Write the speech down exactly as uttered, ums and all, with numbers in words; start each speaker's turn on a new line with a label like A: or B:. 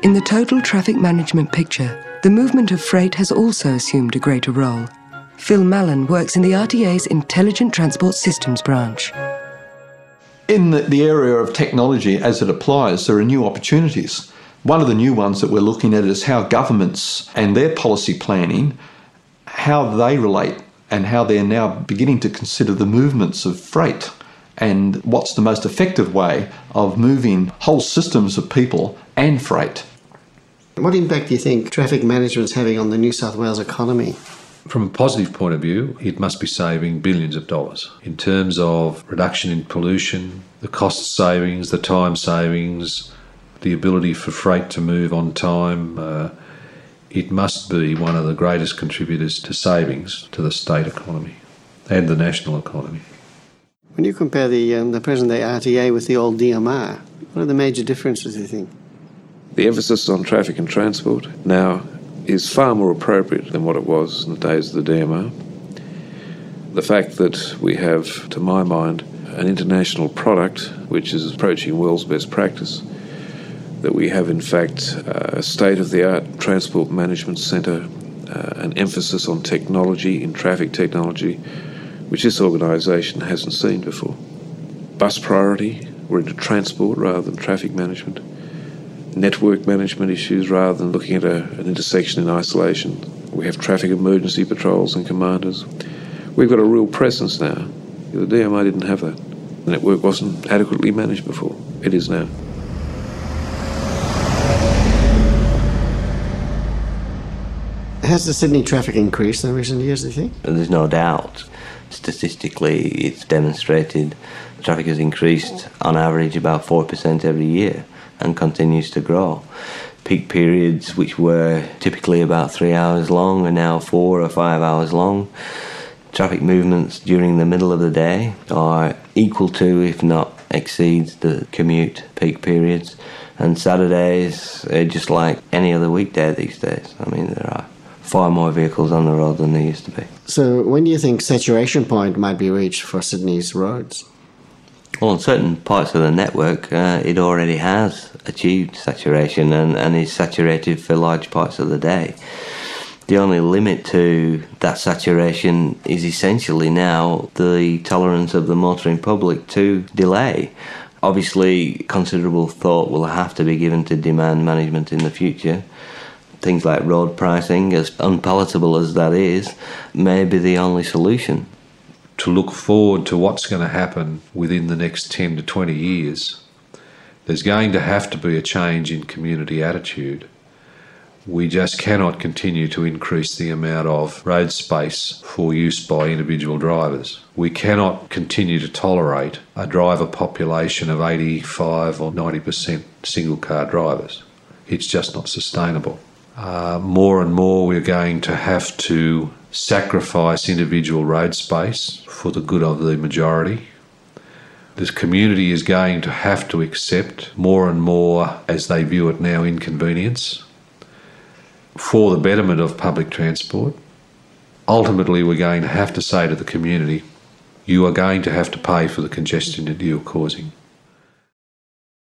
A: In the total traffic management picture, the movement of freight has also assumed a greater role. Phil Mallon works in the R T A's Intelligent Transport Systems branch.
B: In the, the area of technology as it applies, there are new opportunities. One of the new ones that we're looking at is how governments and their policy planning, how they relate and how they're now beginning to consider the movements of freight and what's the most effective way of moving whole systems of people and freight.
C: What impact do you think traffic management is having on the New South Wales economy?
D: From a positive point of view, it must be saving billions of dollars in terms of reduction in pollution, the cost savings, the time savings, the ability for freight to move on time. Uh, it must be one of the greatest contributors to savings to the state economy and the national economy.
C: When you compare the, um, the present-day R T A with the old D M R, what are the major differences, do you think?
E: The emphasis on traffic and transport now is far more appropriate than what it was in the days of the D M R. The fact that we have, to my mind, an international product which is approaching world's best practice, that we have in fact a state-of-the-art transport management centre, uh, an emphasis on technology, in traffic technology, which this organisation hasn't seen before. Bus priority, we're into transport rather than traffic management. Network management issues rather than looking at a, an intersection in isolation. We have traffic emergency patrols and commanders. We've got a real presence now. The D M R didn't have that. The network wasn't adequately managed before. It is now.
C: Has the Sydney traffic increased in recent years, do you think?
F: There's no doubt. Statistically, it's demonstrated traffic has increased on average about four percent every year and continues to grow. Peak periods, which were typically about three hours long, are now four or five hours long. Traffic movements during the middle of the day are equal to, if not exceeds, the commute peak periods. And Saturdays are just like any other weekday these days. I mean, there are far more vehicles on the road than there used to be.
C: So when do you think saturation point might be reached for Sydney's roads?
F: Well, in certain parts of the network, uh, it already has achieved saturation and, and is saturated for large parts of the day. The only limit to that saturation is essentially now the tolerance of the motoring public to delay. Obviously, considerable thought will have to be given to demand management in the future. Things like road pricing, as unpalatable as that is, may be the only solution.
D: To look forward to what's going to happen within the next ten to twenty years, there's going to have to be a change in community attitude. We just cannot continue to increase the amount of road space for use by individual drivers. We cannot continue to tolerate a driver population of eighty-five or ninety percent single car drivers. It's just not sustainable. Uh, more and more we're going to have to sacrifice individual road space for the good of the majority. This community is going to have to accept more and more, as they view it now, inconvenience for the betterment of public transport. Ultimately, we're going to have to say to the community, you are going to have to pay for the congestion that you're causing.